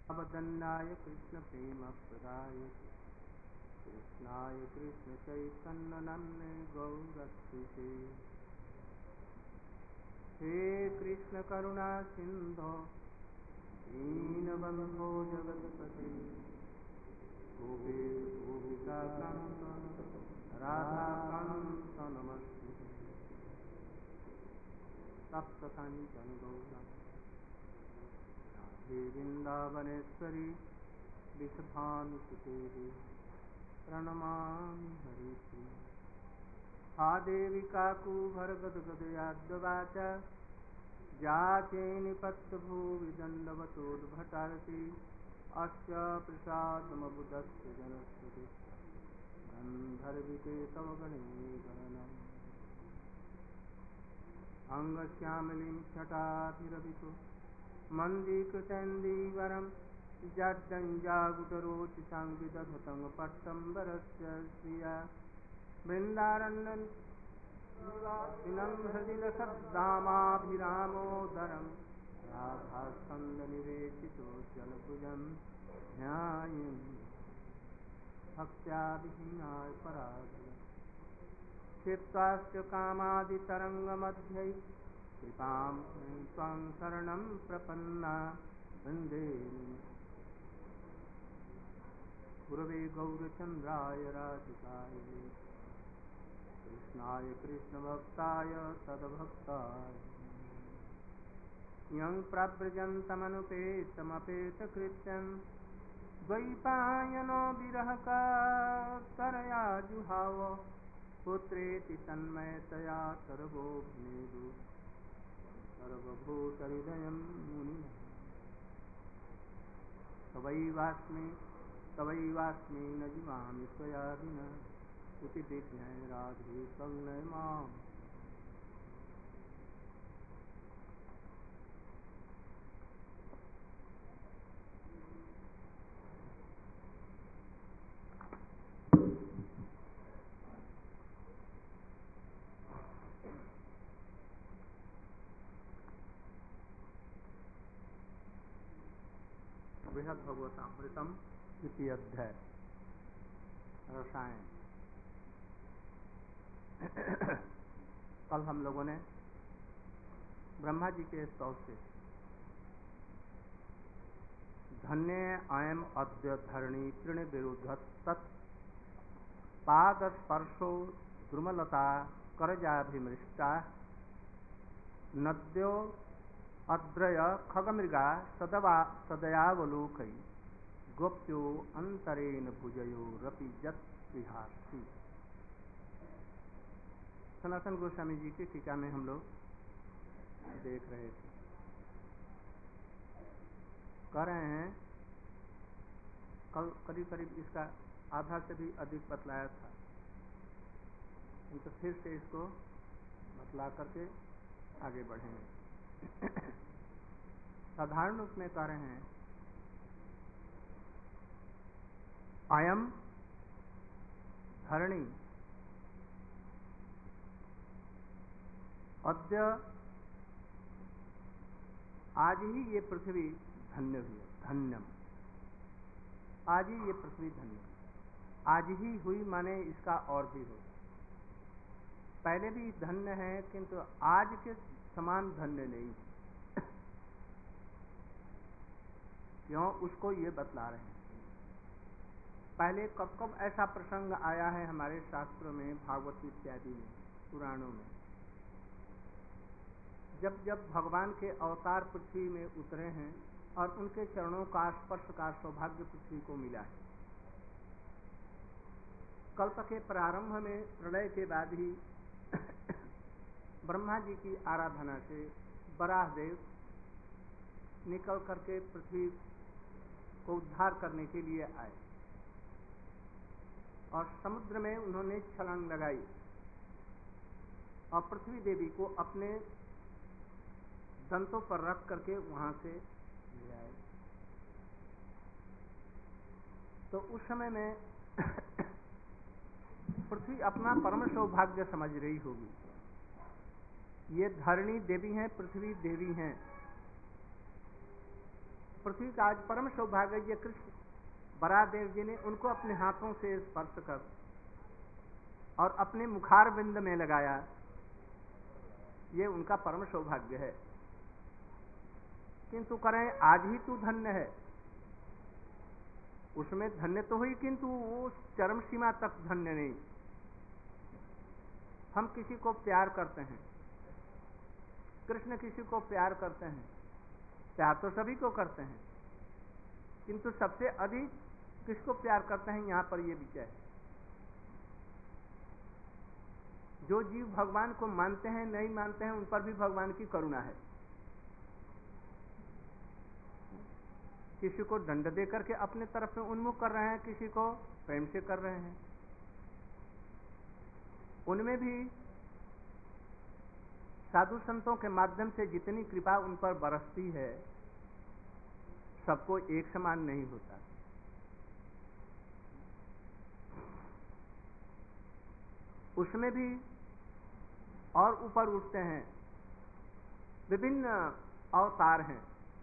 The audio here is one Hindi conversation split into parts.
अवदन्नाय कृष्ण प्रेम प्रदाय कृष्णाय कृष्ण चैतन्य नन्हे गौरस्ते हे कृष्ण करुणा सिंधो दीनबंधो जगत्पते गोपेश गोपिका कांत राधा कांत नमस्ते तप्त कांचन गौरम राधे वृंदावनेश्वरी विषभानुसुते प्रणमामि हरिप्रिय हा देवी काकुभरगदगदयाद्वाच जाते निपत्यभूवि दण्डवतोद्भटार्ति अस्य प्रसादमबुदस्य जनस्तुति गन्धर्विते तव गणे गणनम् अङ्गश्यामलिं छटाभिरभितो मन्दीकृतेन्दीवरं जड्डञ्जागुटरोचितां विदधतं पट्टम्बरस्य श्रिया बृन्दारण्यनिवासिनं हृदि लसद्दामाभिरामोदरं राधास्कन्दनिवेशितो जलभुजं ध्यायन् भक्त्या विहीनाय पराधीनम् क्षिप्ताश्च कामादितरङ्गमध्ये कृपां त्वां शरणं प्रपन्ना वन्दे गुरवे गौरचन्द्राय राधिकाय कृष्णाय कृष्णभक्ताय तद्भक्ताय यं प्रव्रजन्तमनुपेतमपेतकृत्यं द्वैपायनो विरहकातरया जुहाव पुत्रेति तन्मयतया सर्वोऽभिनेदु सर्वभूतहृदयं मुनिः तवैवास्मि न जीवामि त्वया विना इति विज्ञाय राधे त्वं माम् बृहद भगवतामृतम द्वितीय अध्याय रसायन। कल हम लोगों ने ब्रह्मा जी के स्तव से धन्य अयम अद्य धरणी तृण विरुद्ध तत् पाद स्पर्शो द्रुमलता करजाभिमृष्टा नद्यो अद्रय खगमृगा सदयावलोकई गोप्यो अंतरेण भुजयो रपि जत विहासी। सनातन गोस्वामी जी की टीका में हम लोग देख रहे थे, कह रहे हैं कल करीब करीब इसका आधा से भी अधिक बतलाया था, तो फिर से इसको बतला करके आगे बढ़ेंगे। साधारण रूप में कह रहे हैं अयम धरणी अद्य आज ही ये पृथ्वी धन्य हुई, धन्यम आज ही ये पृथ्वी धन्य, आज ही हुई माने इसका और भी हो, पहले भी धन्य है किंतु आज के समान धन्य नहीं। क्यों, उसको ये बतला रहे हैं। पहले कब कब ऐसा प्रसंग आया है हमारे शास्त्रों में, भागवत इत्यादि में, पुराणों में, जब जब भगवान के अवतार पृथ्वी में उतरे हैं और उनके चरणों का स्पर्श का सौभाग्य पृथ्वी को मिला है। कल्प के प्रारंभ में प्रलय के बाद ही ब्रह्मा जी की आराधना से वराहदेव निकल करके पृथ्वी को उद्धार करने के लिए आए और समुद्र में उन्होंने छलांग लगाई और पृथ्वी देवी को अपने दंतों पर रख करके वहां से ले आए। तो उस समय में पृथ्वी अपना परम सौभाग्य समझ रही होगी। ये धरणी देवी हैं, पृथ्वी देवी हैं, पृथ्वी का आज परम सौभाग्य ये कृष्ण बरादेव जी ने उनको अपने हाथों से स्पर्श कर और अपने मुखार बिंद में लगाया, ये उनका परम सौभाग्य है। किंतु करें आज ही तू धन्य है, उसमें धन्य तो हुई किंतु वो चरम सीमा तक धन्य नहीं। हम किसी को प्यार करते हैं, कृष्ण किसी को प्यार करते हैं, प्यार तो सभी को करते हैं, किंतु सबसे अधिक किसको प्यार करते हैं, यहां पर ये विषय है। जो जीव भगवान को मानते हैं नहीं मानते हैं, उन पर भी भगवान की करुणा है। किसी को दंड देकर के अपने तरफ में उन्मुख कर रहे हैं, किसी को प्रेम से कर रहे हैं, उनमें भी साधु संतों के माध्यम से जितनी कृपा उन पर बरसती है, सबको एक समान नहीं होता। उसमें भी और ऊपर उठते हैं, विभिन्न अवतार हैं,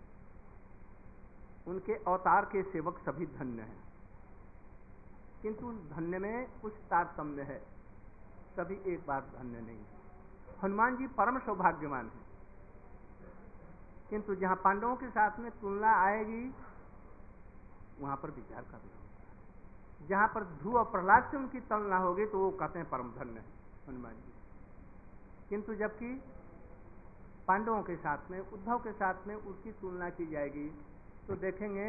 उनके अवतार के सेवक सभी धन्य हैं, किंतु धन्य में कुछ तारतम्य है, सभी एक बार धन्य नहीं है। हनुमान जी परम सौभाग्यवान हैं, किंतु जहां पांडवों के साथ में तुलना आएगी वहां पर विचार करना होगा। जहां पर ध्रुव और प्रहलाद से उनकी तुलना होगी तो वो कहते हैं परम धन्य है हनुमान जी, किंतु जबकि पांडवों के साथ में उद्धव के साथ में उसकी तुलना की जाएगी तो देखेंगे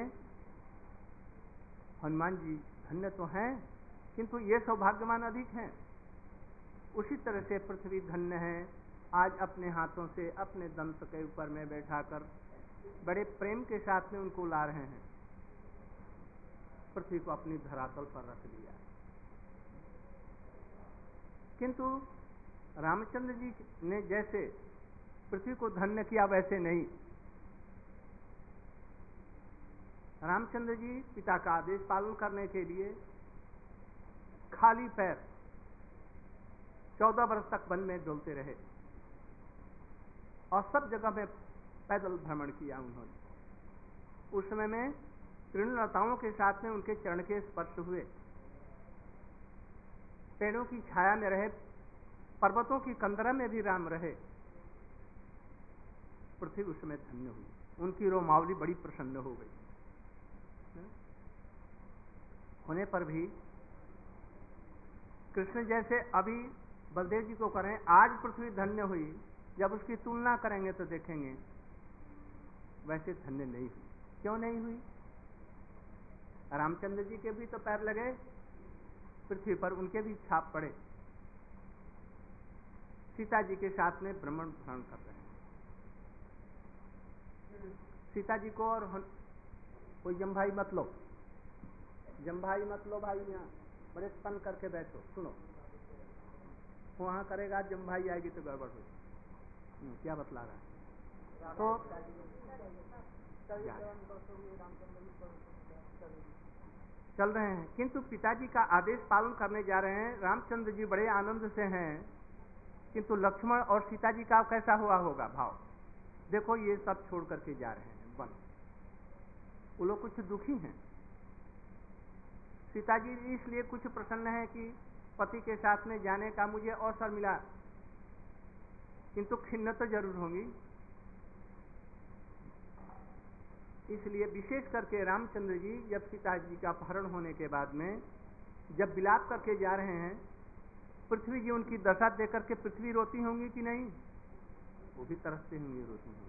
हनुमान जी धन्य तो हैं, किंतु ये सौभाग्यवान अधिक हैं। उसी तरह से पृथ्वी धन्य है, आज अपने हाथों से अपने दंत के ऊपर में बैठाकर बड़े प्रेम के साथ में उनको ला रहे हैं, पृथ्वी को अपनी धरातल पर रख दिया। किंतु रामचंद्र जी ने जैसे पृथ्वी को धन्य किया वैसे नहीं। रामचंद्र जी पिता का आदेश पालन करने के लिए खाली पैर 14 वर्ष तक वन में डोलते रहे और सब जगह में पैदल भ्रमण किया उन्होंने। उस समय में तृणलताओं के साथ में उनके चरण के स्पर्श हुए, पेड़ों की छाया में रहे, पर्वतों की कंदरा में भी राम रहे। पृथ्वी उस समय धन्य हुई, उनकी रोमावली बड़ी प्रसन्न हो गई। होने पर भी कृष्ण जैसे अभी बलदेव जी को करें, आज पृथ्वी धन्य हुई, जब उसकी तुलना करेंगे तो देखेंगे वैसे धन्य नहीं हुई। क्यों नहीं हुई? रामचंद्र जी के भी तो पैर लगे पृथ्वी पर, उनके भी छाप पड़े, सीता जी के साथ में भ्रमण भ्रमण कर रहे हैं। सीता जी को और कोई जमभाई मत लो, जमभाई मत लो भाई, यहाँ बड़े तन करके बैठो, सुनो, वहां करेगा जमभाई आएगी तो गड़बड़ हो। क्या बतला रहा है? तो चल रहे हैं, किंतु पिताजी का आदेश पालन करने जा रहे हैं। रामचंद्र जी बड़े आनंद से हैं, किंतु लक्ष्मण और सीता जी का कैसा हुआ होगा भाव? देखो ये सब छोड़ करके जा रहे हैं वन, वो लोग कुछ दुखी हैं। सीता जी इसलिए कुछ प्रसन्न है कि पति के साथ में जाने का मुझे अवसर मिला, किंतु खिन्न तो जरूर होंगी। इसलिए विशेष करके रामचंद्र जी जब सीता जी का अपहरण होने के बाद में जब विलाप करके जा रहे हैं, पृथ्वी जी उनकी दशा देकर के पृथ्वी रोती होंगी कि नहीं? वो भी तरसते होंगे, रोती होंगी।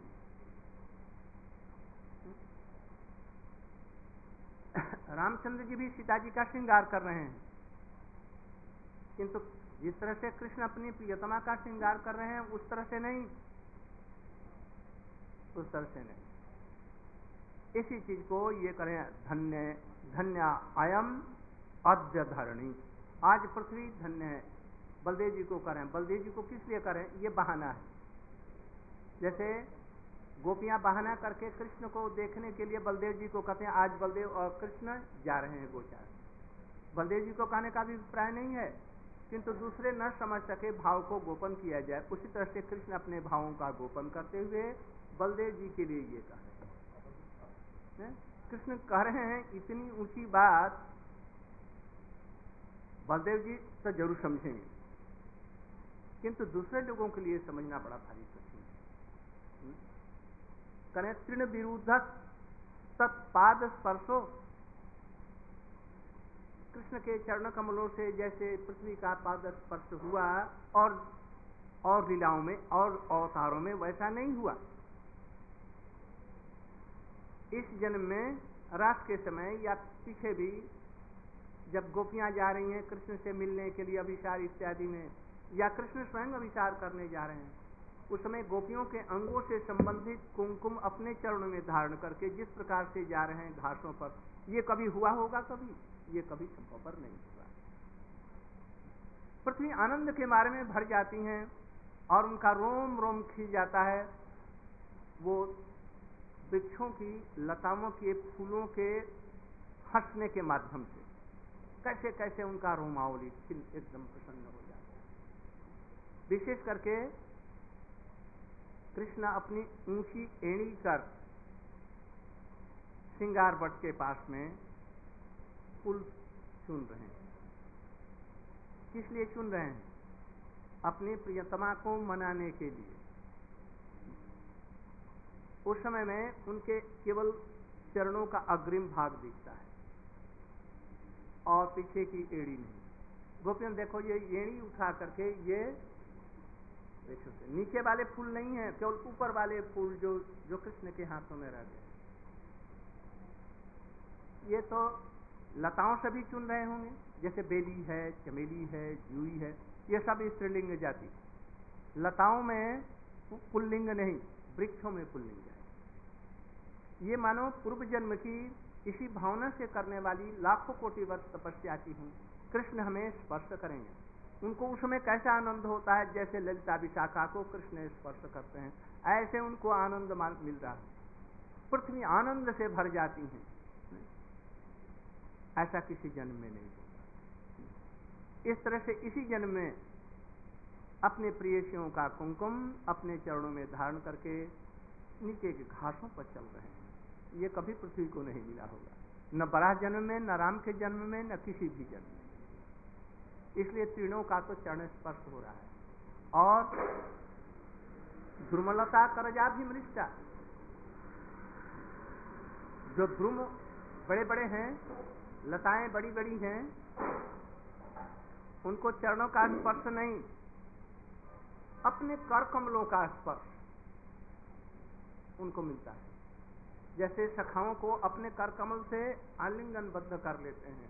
रामचंद्र जी भी सीता जी का श्रृंगार कर रहे हैं, किंतु जिस तरह से कृष्ण अपनी प्रियतमा का श्रृंगार कर रहे हैं उस तरह से नहीं, उस तरह से नहीं। इसी चीज को ये करें, धन्य धन्य अयम अद्य धरणी, आज पृथ्वी धन्य है। बलदेव जी को करें, बलदेव जी को किस लिए करें? ये बहाना है। जैसे गोपियां बहाना करके कृष्ण को देखने के लिए बलदेव जी को कहते हैं आज बलदेव और कृष्ण जा रहे हैं गोचार। बलदेव जी को कहने का भी अभिप्राय नहीं है, किंतु दूसरे न समझ सके भाव को गोपन किया जाए। उसी तरह से कृष्ण अपने भावों का गोपन करते हुए बलदेव जी के लिए ये कहा। कृष्ण कह रहे हैं इतनी ऊंची बात, बलदेव जी तो जरूर समझेंगे, किंतु दूसरे लोगों के लिए समझना बड़ा भारी कठिन है। कने तृण विरुद्ध तत्पाद स्पर्शो, कृष्ण के चरण कमलों से जैसे पृथ्वी का पाद स्पर्श हुआ और लीलाओं में और अवतारों में वैसा नहीं हुआ। इस जन्म में रास के समय या पीछे भी जब गोपियां जा रही हैं कृष्ण से मिलने के लिए अभिसार इत्यादि में, या कृष्ण स्वयं अभिसार करने जा रहे हैं, उस समय गोपियों के अंगों से संबंधित कुमकुम अपने चरणों में धारण करके जिस प्रकार से जा रहे हैं घासों पर, ये कभी हुआ होगा? कभी ये कभी संभव नहीं होगा। पृथ्वी आनंद के मारे में भर जाती हैं और उनका रोम रोम खिल जाता है। वो वृक्षों की, लताओं के, फूलों के हंसने के माध्यम से कैसे कैसे उनका रोमावली एकदम प्रसन्न हो जाता है। विशेष करके कृष्ण अपनी ऊंची एड़ी कर श्रृंगार वट के पास में फूल चुन रहे हैं। किस लिए चुन रहे हैं? अपनी प्रियतमा को मनाने के लिए। उस समय में उनके केवल चरणों का अग्रिम भाग दिखता है और पीछे की एड़ी नहीं। गोपियों देखो, ये एड़ी उठा करके ये देखो से नीचे वाले फूल नहीं है, केवल ऊपर वाले फूल जो कृष्ण के हाथों में रह गए। ये तो लताओं से भी चुन रहे होंगे, जैसे बेली है, चमेली है, जूई है, ये सब स्त्रीलिंग जाति। लताओं में पुल्लिंग नहीं, वृक्षों में पुल्लिंग है। ये मानो पूर्व जन्म की इसी भावना से करने वाली लाखों कोटि वर्ष तपस्या की हूँ, कृष्ण हमें स्पर्श करेंगे। उनको उसमें कैसा आनंद होता है, जैसे ललिता विशाखा को कृष्ण स्पर्श करते हैं, ऐसे उनको आनंद मिल रहा है। पृथ्वी आनंद से भर जाती है, ऐसा किसी जन्म में नहीं होगा। इस तरह से इसी जन्म में अपने प्रियसियों का कुमकुम अपने चरणों में धारण करके नीचे के घासों पर चल रहे हैं। ये कभी पृथ्वी को नहीं मिला होगा, न बराह जन्म में, न राम के जन्म में, न किसी भी जन्म में। इसलिए तीनों का तो चरण स्पर्श हो रहा है। और ध्रुमलता करजाभिमृष्टा, जो ध्रुम बड़े बड़े हैं, लताएं बड़ी बड़ी हैं, उनको चरणों का स्पर्श नहीं, अपने कर कमलों का स्पर्श उनको मिलता है। जैसे सखाओं को अपने कर कमल से आलिंगनबद्ध कर लेते हैं,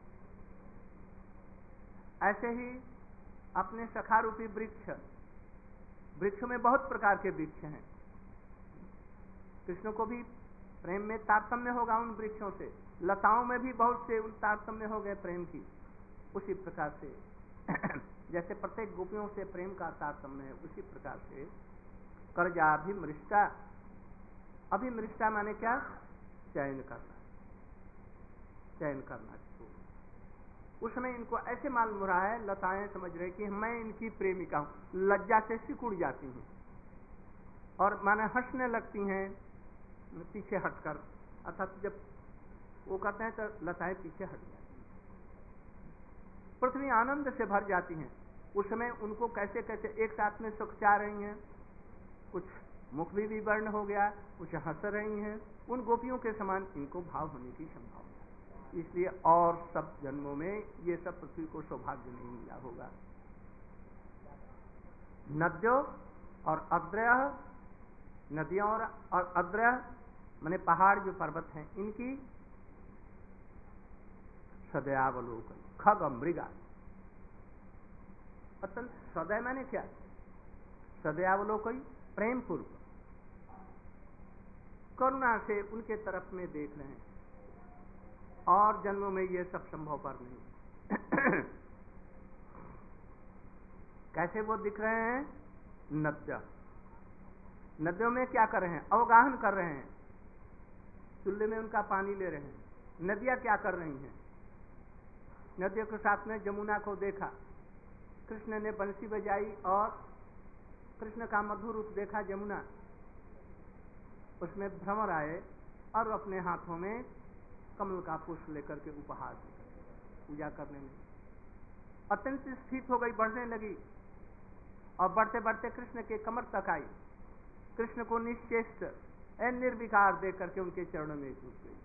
ऐसे ही अपने सखा रूपी वृक्ष में बहुत प्रकार के वृक्ष हैं। कृष्ण को भी प्रेम में तारतम्य होगा उन वृक्षों से, लताओं में भी बहुत से तारतम्य हो गए प्रेम की। उसी प्रकार से जैसे प्रत्येक गोपियों से प्रेम का तारतम्य है, उसी प्रकार से करजाभिमृष्टा। अभिमृष्टा माने क्या? चयन करना, चयन करना। उस समय इनको ऐसे मालूम हो रहा है, लताएं समझ रहे कि मैं इनकी प्रेमिका हूं, लज्जा से सिकुड़ जाती हैं और माने हंसने लगती हैं पीछे हटकर, अर्थात जब वो कहते हैं तो लताएं पीछे हट जाती हैं। पृथ्वी आनंद से भर जाती हैं। उस समय उनको कैसे कैसे एक साथ में सुख चाह रही हैं, कुछ मुख भी विवर्ण हो गया, कुछ हंस रही हैं। उन गोपियों के समान इनको भाव होने की संभावना। इसलिए और सब जन्मों में ये सब पृथ्वी को सौभाग्य नहीं मिला होगा। नद्यों और अग्रह, नदियों और अग्रह माने पहाड़ जो पर्वत हैं, इनकी सदयावलोकन, खग मृगा। अतः सदय माने क्या? सदयावलोकन, प्रेम पूर्व करुणा से उनके तरफ में देख रहे हैं। और जन्मों में ये सब संभव पर नहीं। कैसे वो दिख रहे हैं? नदियों में क्या कर रहे हैं? अवगाहन कर रहे हैं, चूल्हे में उनका पानी ले रहे हैं। नदियां क्या कर रही हैं? नदियों के साथ में जमुना को देखा, कृष्ण ने बंसी बजाई और कृष्ण का मधुर रूप देखा जमुना, उसमें भ्रमर आए और अपने हाथों में कमल का पुष्प लेकर के उपहार देकर पूजा करने लगी। अत्यंत स्थित हो गई, बढ़ने लगी और बढ़ते बढ़ते कृष्ण के कमर तक आई। कृष्ण को निश्चेष्ट निर्विकार देख करके उनके चरणों में झुक गई।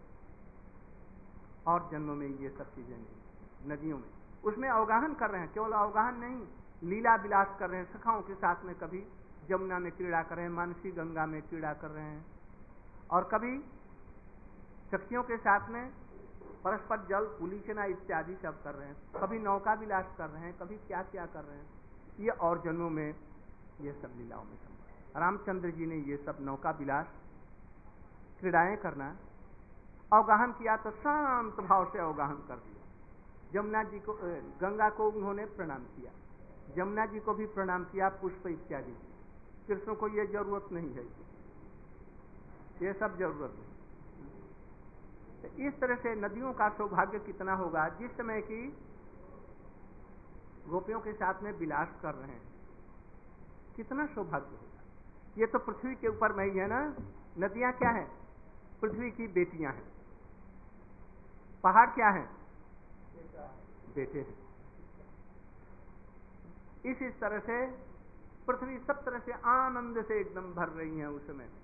और जन्मों में ये सब चीजें नहीं, नदियों में उसमें अवगाहन कर रहे हैं, केवल अवगाहन नहीं, लीला विलास कर रहे हैं। सखाओं के साथ में कभी जमुना में क्रीड़ा कर रहे हैं, मानसी गंगा में क्रीड़ा कर रहे हैं, और कभी सखियों के साथ में परस्पर जल पुलिचना इत्यादि सब कर रहे हैं, कभी नौका विलास कर रहे हैं, कभी क्या क्या कर रहे हैं। ये और जन्मों में ये सब लीलाओं में संभव। रामचंद्र जी ने ये सब नौका विलास क्रीड़ाएं करना अवगाहन किया तो शांत भाव से अवगाहन कर दिया। जमुना जी को, गंगा को उन्होंने प्रणाम किया, जमुना जी को भी प्रणाम किया, पुष्प इत्यादि। कृष्ण को ये जरूरत नहीं है, ये सब जरूरत नहीं। तो इस तरह से नदियों का सौभाग्य कितना होगा जिस समय की गोपियों के साथ में विलास कर रहे हैं, कितना सौभाग्य होगा। ये तो पृथ्वी के ऊपर में ही है ना। नदियां क्या है? पृथ्वी की बेटियां हैं। पहाड़ क्या है? बेटे हैं। इस तरह से पृथ्वी सब तरह से आनंद से एकदम भर रही है उस समय।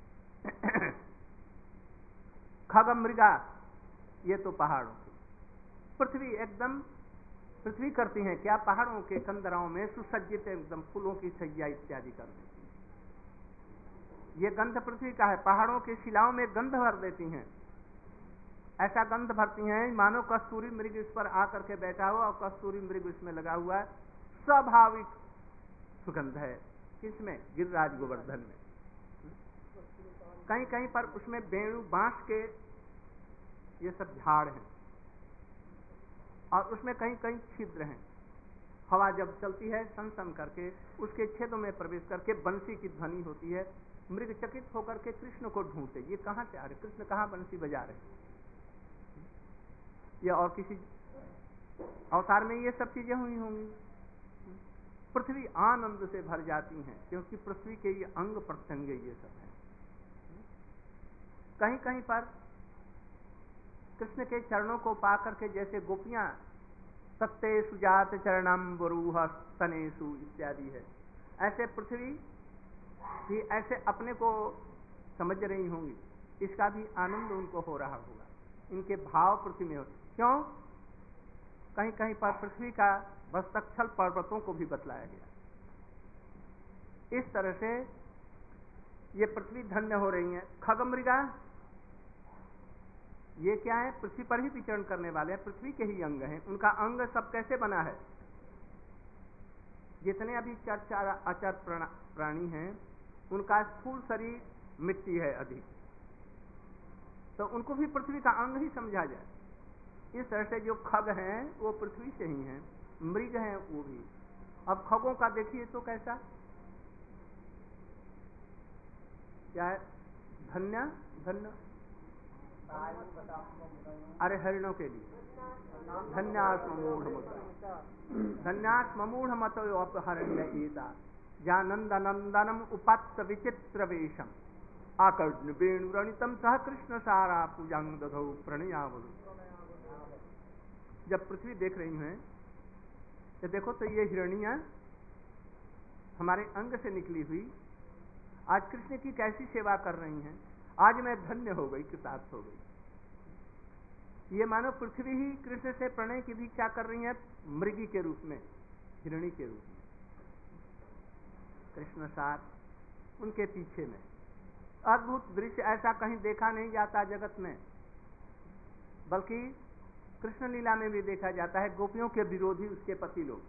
खग मृगा, ये तो पहाड़ों की पृथ्वी एकदम पृथ्वी करती है क्या? पहाड़ों के कंदराओं में सुसज्जित एकदम फूलों की सज्जा इत्यादि कर देती है। ये गंध पृथ्वी का है। पहाड़ों की शिलाओं में गंध भर देती हैं, ऐसा गंध भरती हैं मानो कस्तूरी मृग इस पर आकर के बैठा हुआ और कस्तूरी मृग इसमें लगा हुआ है। स्वाभाविक सुगंध है। किसमें? गिरिराज गोवर्धन में। कहीं कहीं पर उसमें बेणु बांस के ये सब झाड़ हैं और उसमें कहीं कहीं छिद्र हैं। हवा जब चलती है सन सन करके उसके छेदों में प्रवेश करके बंसी की ध्वनि होती है। मृग चकित होकर के कृष्ण को ढूंढते, ये कहां से आ रहे, कृष्ण कहां बंसी बजा रहे। या और किसी अवतार में ये सब चीजें हुई होंगी। पृथ्वी आनंद से भर जाती हैं क्योंकि पृथ्वी के ये अंग प्रत्यंग ये सब हैं। कहीं कहीं पर कृष्ण के चरणों को पा करके जैसे गोपियां सत्ते सुजात चरणाम्बरूह स्तनेषु इत्यादि है, ऐसे पृथ्वी भी ऐसे अपने को समझ रही होंगी। इसका भी आनंद उनको हो रहा होगा। इनके भाव पृथ्वी में हो। क्यों? कहीं कहीं पर पृथ्वी का वस्तक्षल पर्वतों को भी बतलाया गया। इस तरह से ये पृथ्वी धन्य हो रही है। खगमृगा ये क्या है? पृथ्वी पर ही विचरण करने वाले हैं, पृथ्वी के ही अंग हैं। उनका अंग सब कैसे बना है? जितने अभी चर अचर प्राणी हैं उनका स्थूल शरीर मिट्टी है अधिक, तो उनको भी पृथ्वी का अंग ही समझा जाए। इस तरह से जो खग हैं वो पृथ्वी से ही हैं, मृग हैं वो भी। अब खगों का देखिए तो कैसा क्या है? धन्य धन्य, अरे हरिणों के लिए धन्यास्म मूढ़ मत अपहरण्य एता जानंद नंदनम उपात्त विचित्र वेशम आकर्ण वेणुरणितम सह कृष्ण सारा पूजांग दधौ प्रणयावलु। जब पृथ्वी देख रही हैं तो देखो तो ये हिरणियां हमारे अंग से निकली हुई आज कृष्ण की कैसी सेवा कर रही हैं। आज मैं धन्य हो गई, कृतार्थ हो गई। ये मानो पृथ्वी ही कृष्ण से प्रणय की भिक्षा कर रही है, मृगी के रूप में, हिरणी के रूप में। कृष्ण साथ उनके पीछे में अद्भुत दृश्य ऐसा कहीं देखा नहीं जाता जगत में, बल्कि कृष्ण लीला में भी देखा जाता है। गोपियों के विरोधी उसके पति लोग,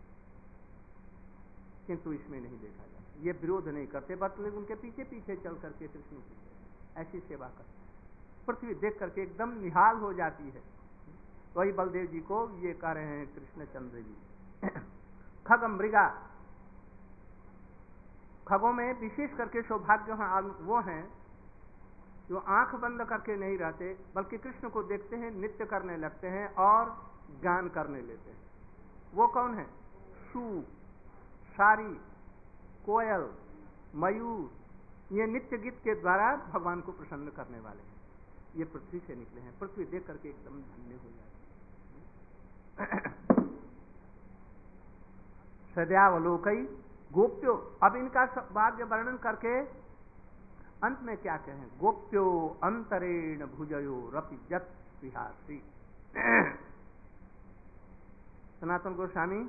किंतु इसमें नहीं देखा जाता। ये विरोध नहीं करते, बल्कि उनके पीछे पीछे चल करके कृष्ण की ऐसी सेवा करते। पृथ्वी देख करके एकदम निहाल हो जाती है। वही बलदेव जी को ये कह रहे हैं कृष्णचंद्र जी। खग मृगा, खगों में विशेष करके सौभाग्य वो हैं जो आंख बंद करके नहीं रहते, बल्कि कृष्ण को देखते हैं, नृत्य करने लगते हैं और गान करने लेते हैं। वो कौन है? शू, सारी, कोयल, मयूर, ये नित्य गीत के द्वारा भगवान को प्रसन्न करने वाले हैं। ये पृथ्वी से निकले हैं, पृथ्वी देख करके एकदम धन्य हो जाए। सद्यावलोकई गोप्यो, अब इनका भाग्य वर्णन करके अंत में क्या कहें, गोप्यो अंतरेण भुजयो रपि जत विहासी। सनातन गोस्वामी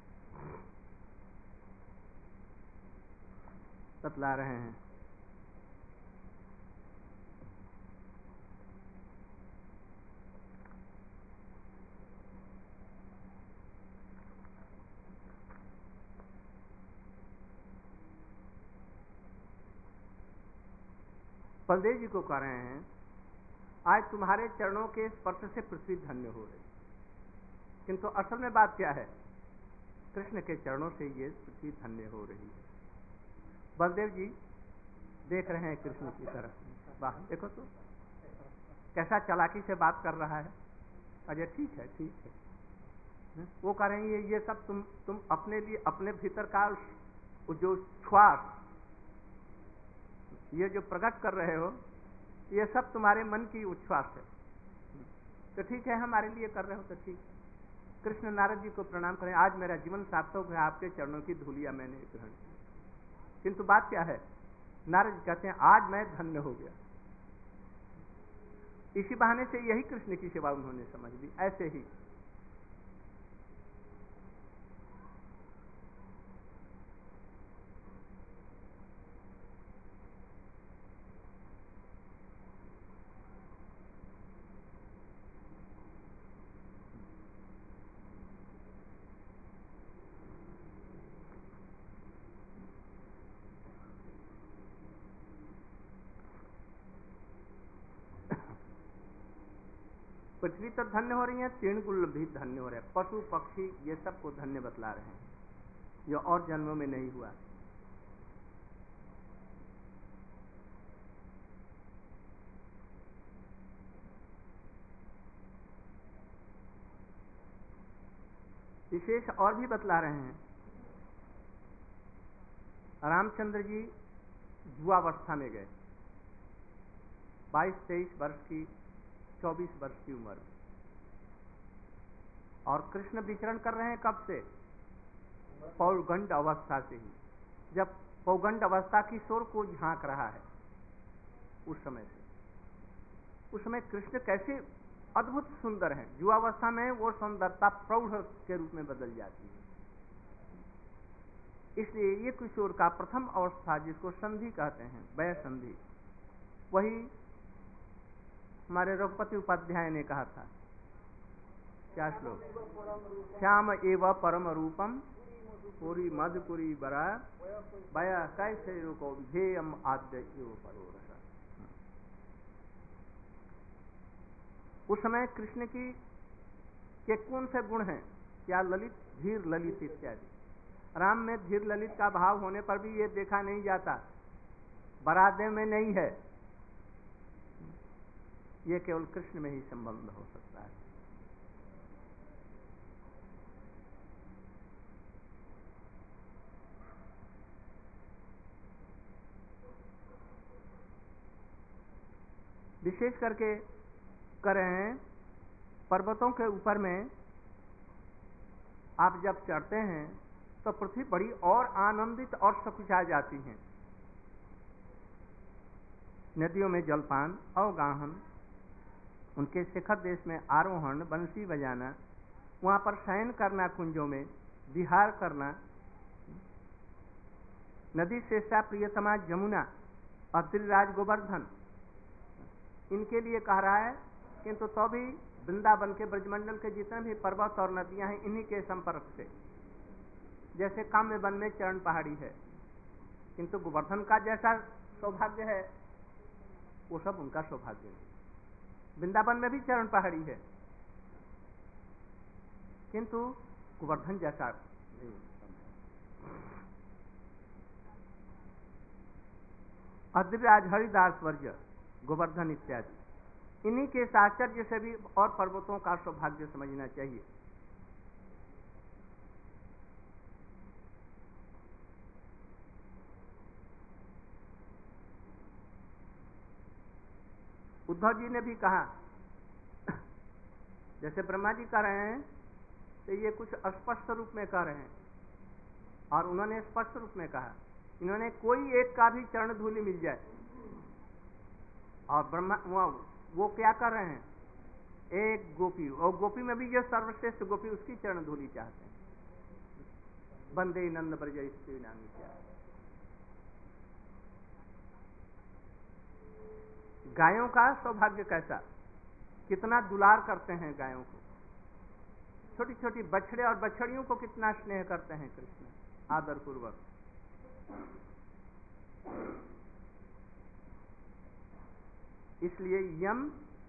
बतला रहे हैं, बलदेव जी को कह रहे हैं, आज तुम्हारे चरणों के स्पर्श से पृथ्वी धन्य हो रही, किंतु असल में बात क्या है, कृष्ण के चरणों से ये पृथ्वी धन्य हो रही है। बलदेव जी देख रहे हैं कृष्ण की तरफ, वाह देखो तो कैसा चालाकी से बात कर रहा है। अजय ठीक है ठीक है, वो कह रहे हैं ये सब तुम अपने लिए, अपने भीतर का जो श्वास, ये जो प्रकट कर रहे हो, ये सब तुम्हारे मन की उच्छ्वास है। तो ठीक है, हमारे लिए कर रहे हो तो ठीक है। कृष्ण नारद जी को प्रणाम करें, आज मेरा जीवन सार्थक है, आपके चरणों की धूलिया मैंने ग्रहण की। किंतु बात क्या है, नारद जी कहते हैं आज मैं धन्य हो गया। इसी बहाने से यही कृष्ण की सेवा उन्होंने समझ ली। ऐसे ही पृथ्वी तो धन्य हो रही है, तीर्णकुल भी धन्य हो रहे हैं, पशु पक्षी ये सबको धन्य बतला रहे हैं, जो और जन्मों में नहीं हुआ। विशेष और भी बतला रहे हैं। रामचंद्र जी युवावस्था में गए, 22-23 वर्ष की, 24 वर्ष की उम्र, और कृष्ण विचरण कर रहे हैं कब से, पौगंड अवस्था से ही। जब पौगंड अवस्था किशोर को झांक रहा है, उस समय से, उस समय कृष्ण कैसे अद्भुत सुंदर हैं। युवावस्था में वो सुंदरता प्रौढ़ के रूप में बदल जाती है। इसलिए ये किशोर का प्रथम अवस्था, जिसको संधि कहते हैं, वय संधि, वही हमारे रघुपति उपाध्याय ने कहा था। क्या श्लोक, श्याम एव परम रूपम पूरी मधुपुरी बरा वया कैसे को विधेयम आद्य एव परोरस। उस समय कृष्ण की के कौन से गुण हैं, क्या ललित, धीर, ललित इत्यादि। राम में धीर ललित का भाव होने पर भी ये देखा नहीं जाता, बरादे में नहीं है, ये केवल कृष्ण में ही संबंध हो सकता है। विशेष करके करें, पर्वतों के ऊपर में आप जब चढ़ते हैं तो पृथ्वी बड़ी और आनंदित और सकुचा जाती हैं। नदियों में जलपान, अवगाहन, उनके शिखर देश में आरोहण, बंसी बजाना, वहां पर शयन करना, कुंजों में विहार करना, नदी शेषा प्रियतमा जमुना और गिरिराज गोवर्धन, इनके लिए कह रहा है। किंतु तो भी वृंदावन के ब्रजमंडल के जितने भी पर्वत और नदियां हैं, इन्हीं के संपर्क से, जैसे काम्य वन में चरण पहाड़ी है, किंतु गोवर्धन का जैसा सौभाग्य है वो सब उनका सौभाग्य नहीं। वृंदावन में भी चरण पहाड़ी है, किंतु गोवर्धन जैसा नहीं। अद्रिराज, हरिदास वर्ज, गोवर्धन इत्यादि, इन्हीं के साहचर्य से भी और पर्वतों का सौभाग्य समझना चाहिए। उद्धव जी ने भी कहा, जैसे ब्रह्मा जी कह रहे हैं तो ये कुछ अस्पष्ट रूप में कह रहे हैं, और उन्होंने स्पष्ट रूप में कहा, इन्होंने कोई एक का भी चरण धूलि मिल जाए, और ब्रह्मा वो क्या कर रहे हैं, एक गोपी, और गोपी में भी जो सर्वश्रेष्ठ गोपी उसकी चरण धूलि चाहते हैं। बंदे नंद ब्रज स्त्री नामी क्या, गायों का सौभाग्य कैसा, कितना दुलार करते हैं गायों को, छोटी छोटी बछड़े और बछड़ियों को कितना स्नेह करते हैं कृष्ण आदर पूर्वक। इसलिए यम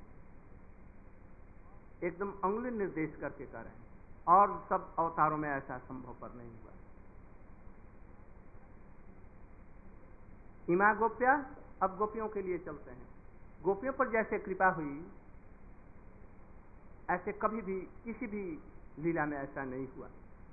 एकदम अंगुली निर्देश करके कर रहे हैं, और सब अवतारों में ऐसा संभव पर नहीं हुआ। इमा गोप्या, अब गोपियों के लिए चलते हैं। गोपियों पर जैसे कृपा हुई ऐसे कभी भी किसी भी लीला में ऐसा नहीं हुआ।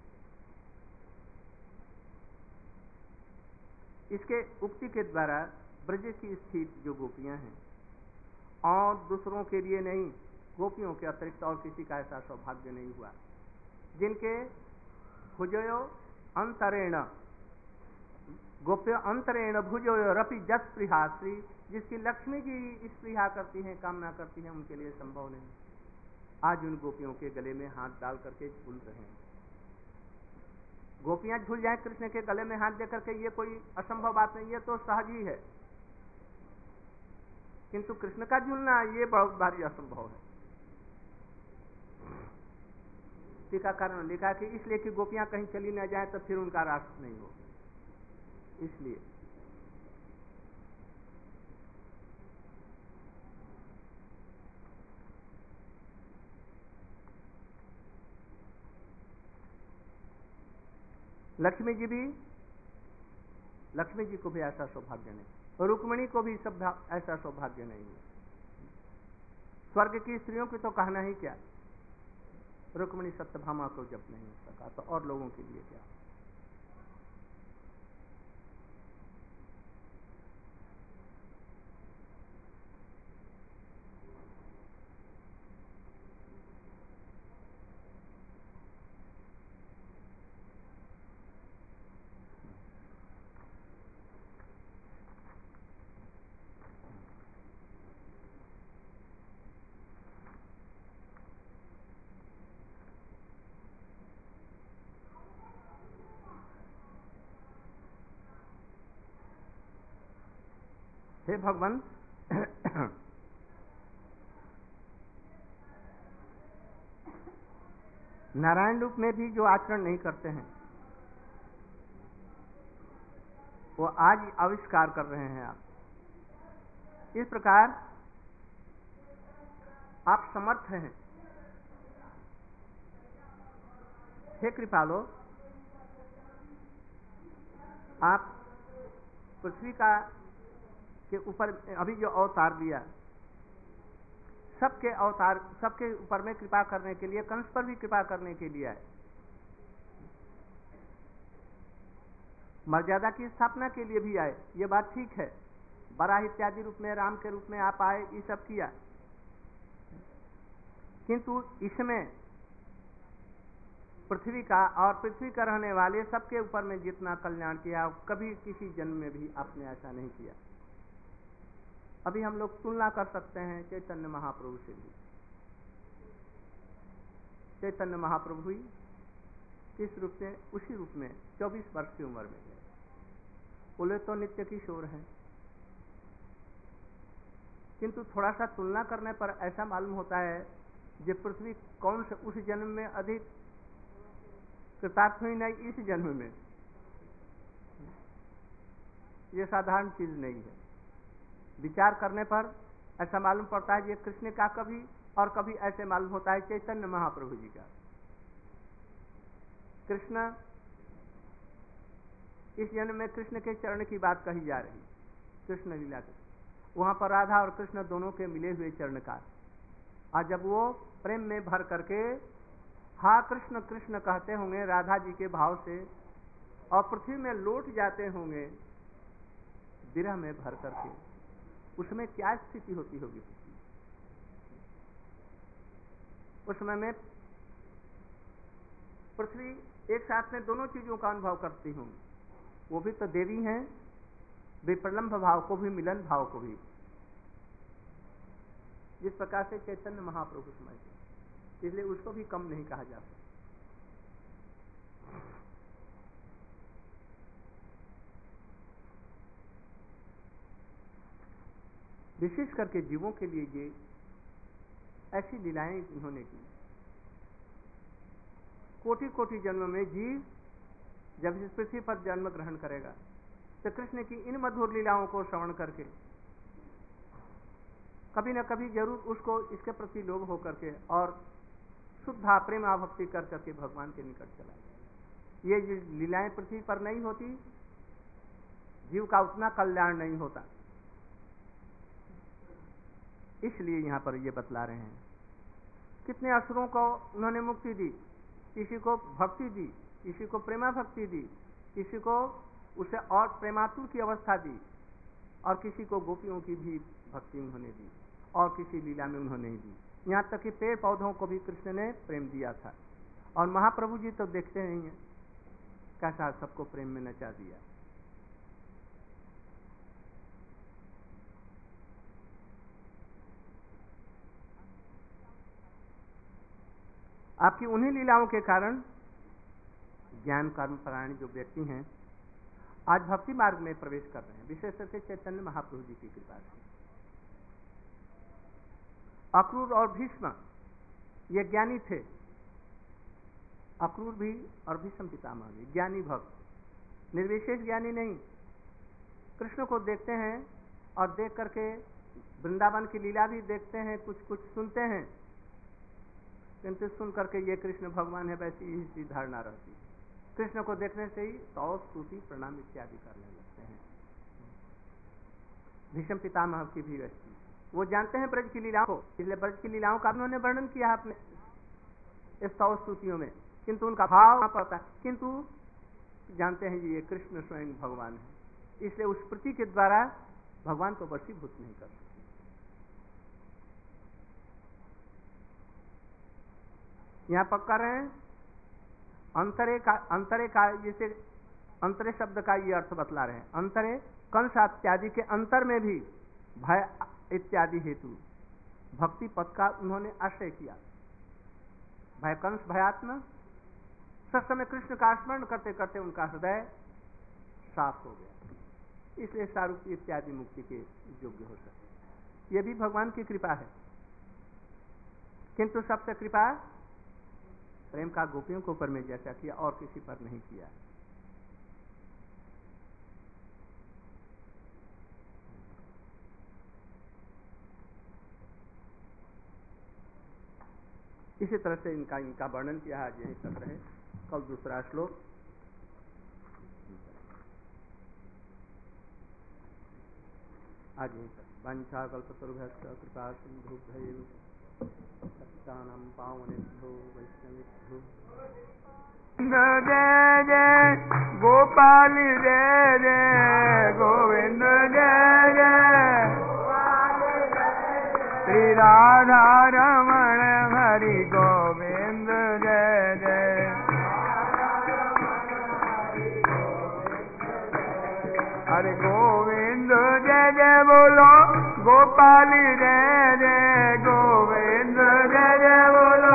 इसके उक्ति के द्वारा ब्रज की स्थित जो गोपियां हैं, और दूसरों के लिए नहीं, गोपियों के अतिरिक्त और किसी का ऐसा सौभाग्य नहीं हुआ जिनके भुजयो अंतरेण, गोप्य अंतरेण भुजयो रपि जस स्पृहाश्री, जिसकी लक्ष्मी जी स्पृहा करती हैं, कामना करती हैं, उनके लिए संभव नहीं। आज उन गोपियों के गले में हाथ डाल करके झूल रहे हैं। गोपियां झूल जाए कृष्ण के गले में हाथ दे करके, ये कोई असंभव बात नहीं, ये तो सहज ही है, किंतु कृष्ण का झूलना ये बहुत भारी असंभव है। टीकाकार ने लिखा कि इसलिए कि गोपियां कहीं चली न जाए तो फिर उनका रास नहीं हो, इसलिए। लक्ष्मी जी को भी ऐसा सौभाग्य नहीं, रुक्मिणी को भी सब ऐसा सौभाग्य नहीं है। स्वर्ग की स्त्रियों की तो कहना ही क्या, रुक्मिणी सत्यभामा को जब नहीं हो सका तो और लोगों के लिए क्या। हे भगवान, नारायण रूप में भी जो आचरण नहीं करते हैं वो आज आविष्कार कर रहे हैं आप। इस प्रकार आप समर्थ हैं। हे कृपालो, आप पृथ्वी का के ऊपर अभी जो अवतार दिया, सबके अवतार, सबके ऊपर में कृपा करने के लिए, कंस पर भी कृपा करने के लिए आए, मर्यादा की स्थापना के लिए भी आए, ये बात ठीक है। बराह इत्यादि रूप में, राम के रूप में आप आए, ये सब किया, किंतु इसमें पृथ्वी का और पृथ्वी का रहने वाले सबके ऊपर में जितना कल्याण किया, कभी किसी जन्म में भी आपने ऐसा नहीं किया। अभी हम लोग तुलना कर सकते हैं चैतन्य महाप्रभु से भी। चैतन्य महाप्रभु ही किस रूप से, उसी रूप में 24 वर्ष की उम्र में गए। बोले तो नित्य किशोर हैं, किंतु थोड़ा सा तुलना करने पर ऐसा मालूम होता है कि पृथ्वी कौन से उस जन्म में अधिक कृतार्थ हुई नहीं, इस जन्म में। ये साधारण चीज नहीं है। विचार करने पर ऐसा मालूम पड़ता है ये कृष्ण का कभी, और कभी ऐसे मालूम होता है चैतन्य महाप्रभु जी का। कृष्ण, इस जन्म में कृष्ण के चरण की बात कही जा रही, कृष्ण लीला की। वहां पर राधा और कृष्ण दोनों के मिले हुए चरण का, और जब वो प्रेम में भर करके हा कृष्ण कृष्ण कहते होंगे राधा जी के भाव से, और पृथ्वी में लौट जाते होंगे विरह में भर करके, उसमें क्या स्थिति होती होगी? उस समय में पृथ्वी एक साथ में दोनों चीजों का अनुभव करती हूँ। वो भी तो देवी हैं, विप्रलंभ भाव को भी, मिलन भाव को भी, जिस प्रकार से चैतन्य महाप्रभु समय से, इसलिए उसको भी कम नहीं कहा जा सकता। विशेष करके जीवों के लिए ये ऐसी लीलाएं इन्होंने की। कोटि कोटि जन्म में जीव जब इस पृथ्वी पर जन्म ग्रहण करेगा तो कृष्ण की इन मधुर लीलाओं को श्रवण करके कभी न कभी जरूर उसको इसके प्रति लोभ होकर के और शुद्धा प्रेमा भक्ति कर करके भगवान के निकट चला जाए। ये लीलाएं पृथ्वी पर नहीं होती, जीव का उतना कल्याण नहीं होता। इसलिए यहां पर ये बतला रहे हैं, कितने असुरों को उन्होंने मुक्ति दी, किसी को भक्ति दी, किसी को प्रेमा भक्ति दी, किसी को उसे और प्रेमातुर की अवस्था दी, और किसी को गोपियों की भी भक्ति उन्होंने दी, और किसी लीला में उन्होंने दी। यहाँ तक कि पेड़ पौधों को भी कृष्ण ने प्रेम दिया था। और महाप्रभु जी तो देखते नहीं हैं कैसा सबको प्रेम में नचा दिया। आपकी उन्हीं लीलाओं के कारण ज्ञान कर्म परायण जो व्यक्ति हैं आज भक्ति मार्ग में प्रवेश कर रहे हैं, विशेष करके चैतन्य महाप्रभु जी की कृपा से। अक्रूर और भीष्म ये ज्ञानी थे। अक्रूर भी और भीष्म पितामह भी ज्ञानी भक्त, निर्विशेष ज्ञानी नहीं। कृष्ण को देखते हैं और देख करके वृंदावन की लीला भी देखते हैं, कुछ कुछ सुनते हैं, किंतु सुन करके ये कृष्ण भगवान है वैसी ही धारणा रहती। कृष्ण को देखने से ही तो स्तुति प्रणाम इत्यादि करने लगते हैं। भीष्म पितामह की भी वैसी, वो जानते हैं ब्रज की लीलाओं को, इसलिए ब्रज की लीलाओं का उन्होंने वर्णन किया अपने स्तव स्तुतियों में, किंतु उनका भाव पता, किंतु जानते हैं ये कृष्ण स्वयं भगवान है, इसलिए उस प्रति के द्वारा भगवान को वशीभूत नहीं कर सकते। यहाँ पर कर रहे हैं अंतरे का जैसे अंतरे शब्द का ये अर्थ बतला रहे हैं। अंतरे कंस इत्यादि के अंतर में भी भय इत्यादि हेतु भक्ति पद का उन्होंने आश्रय किया। भय कंस भयात्म, सब समय कृष्ण का स्मरण करते करते उनका हृदय साफ हो गया, इसलिए सारूप इत्यादि मुक्ति के योग्य हो सके। ये भी भगवान की कृपा है, किंतु सबसे कृपा प्रेम का गोपियों के ऊपर में जैसा किया और किसी पर नहीं किया। इसी तरह से इनका वर्णन किया। आज यही सब रहे, कल दूसरा श्लोक। आज यही सब। वंशा कल्पतरुभ्यश्च कृपा सिन्धुभ्यैव सत्तानां पावनेभ्यो वैष्णवेभ्यो जय जय गोपाल जय जय गोविंद जय जय श्री राधा रमण हरि गोविंद जय जय हरि गोविंद जय जय बोलो गोपाल जय जय गोविंद जय जय बोलो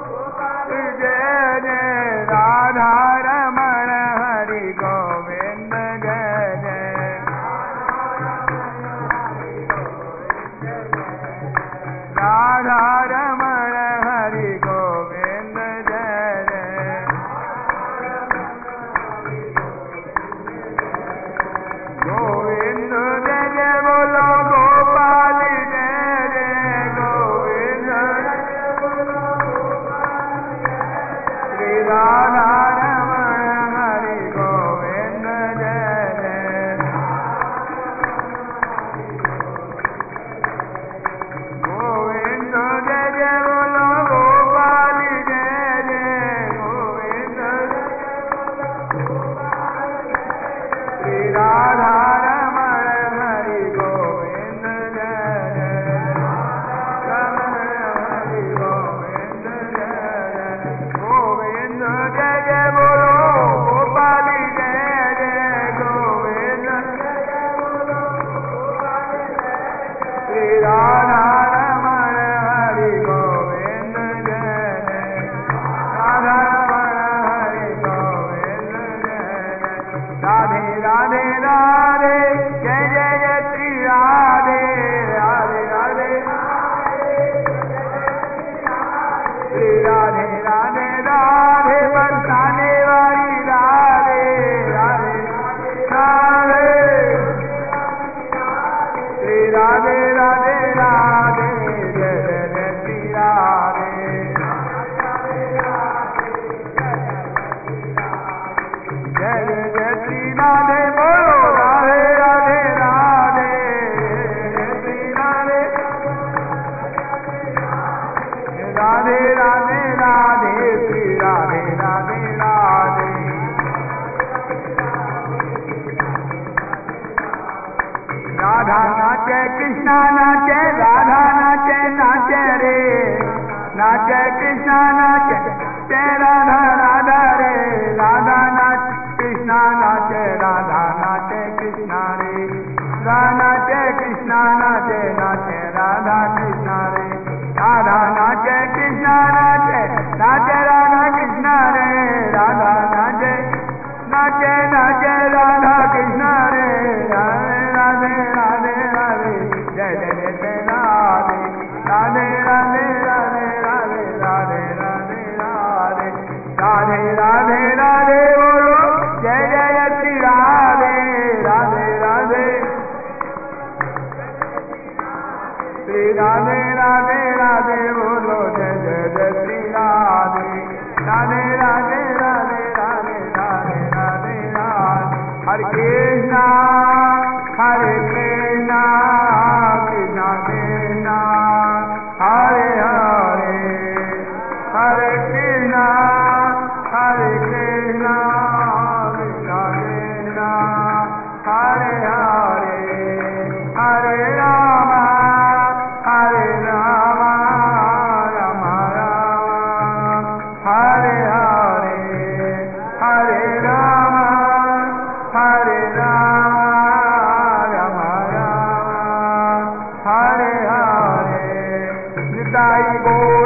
जय जय राधा रमण हरि गोविंद जय जय राधा रमण हरि गोविंद जय जय गोविंद जय जय बोलो गोपाल जय जय गोविंद श्री राधा रमण हरि गोविंद जय जय गोविंद जय जय राधे राधे राधे श्री राधे राधे राधे राधा नाचे कृष्णा नाचे राधा नाचे नाचे रे नाचे कृष्णा नाचे राधा राधा रे राधा नाच कृष्णा नाचे राधा नाचे कृष्णा रे राधा नाचे कृष्णा नाचे नाचे राधा कृष्णा रे राधा नाचे कृष्णा नाचे नाचे राधा कृष्णा रे राधा नाचे नाचे नाचे राधा कृष्णा रे राधे राधे राधे राधे जय जय जय राधे राधे राधे राधे राधे राधे राधे राधे राधे राधे राधे बोलो जय जय श्री राधे राधे राधे श्री राधे राधे राधे बोलो जय जय जय श्री राधे राधे राधे राधे राधे राधे राधे राधे हरे कृष्णा कृष्णा कृष्णा हरे हरे हरे कृष्णा कृष्णा कृष्णा कृष्णा हरे हरे हरे राम राम राम हरे हरे हरे राम राम राम हरे हरे निताई गो